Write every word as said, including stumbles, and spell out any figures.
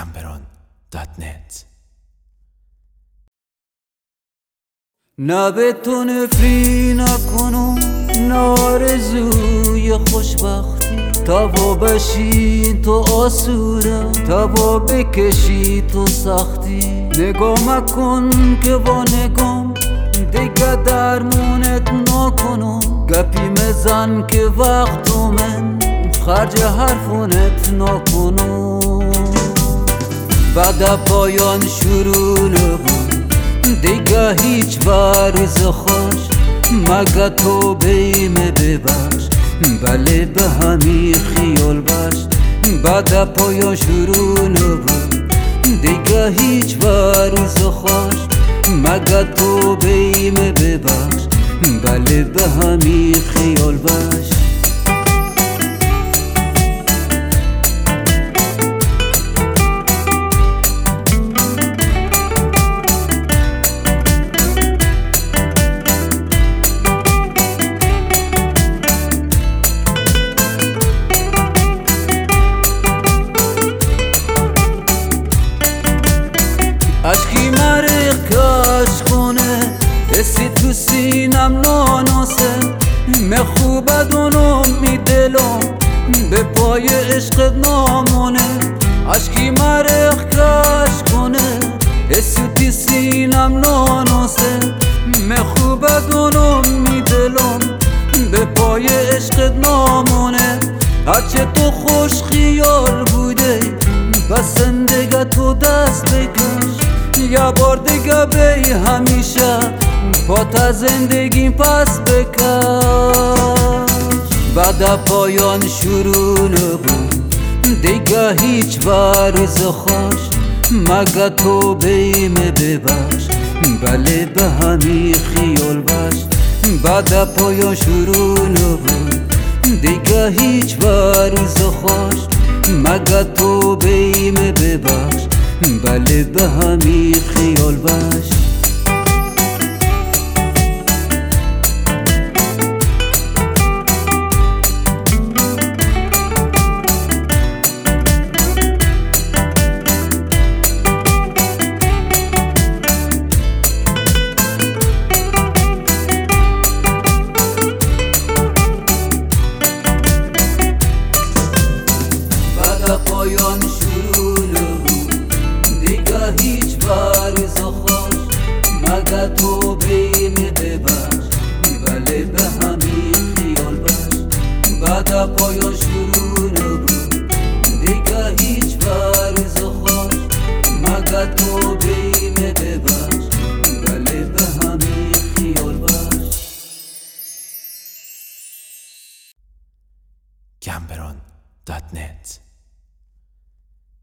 گمبران دات نت. نه به تو نفری نکنم، نه آرزوی خوشبختی، تا با بشی تو آسوده، تا با بکشی تو سختی. نگاه مکن که با نگام دیگه درمونت نکنم، گپی مزن که وقت من خرج حرفونت نکنم. بعد پایان شروع نبود دیگه هیچ ورز خوش، مگه تو بیم ببخش، بله به همین خیال باش. بعد پایان شروع نبود دیگه هیچ ورز خوش، مگه تو بیم ببخش، بله به همین خیال باش. عشقی مرق کش کنه، حسی تو سینم ناناسه، مخوبه دونم می دلم به پای عشقت نامونه. عشقی مرق کش کنه، حسی تو سینم ناناسه، مخوبه دونم می دلم به پای عشقت نامونه. هرچه تو خوش خیال بوده بس زندگی تو دست بکش، یه بار دیگه بی همیشه پات زندگی پس بکش. بعد پایان شروع نبود دیگه هیچ ورز خوش، مگه تو بیم ببخش، بله به همین خیال باش. بعد پایان شروع نبود دیگه هیچ ورز خوش، مگه تو بیم ببخش، بله به همین خیال باش. پایان شروع نبود دیگه هیچ ورز خوش، مگه تو بیم ببخش، بله به همین خیال باش. بعد پایان شروع نبود دیگه هیچ ورز خوش، مگه تو بیم ببخش، بله به همین خیال باش. گمبران دات نت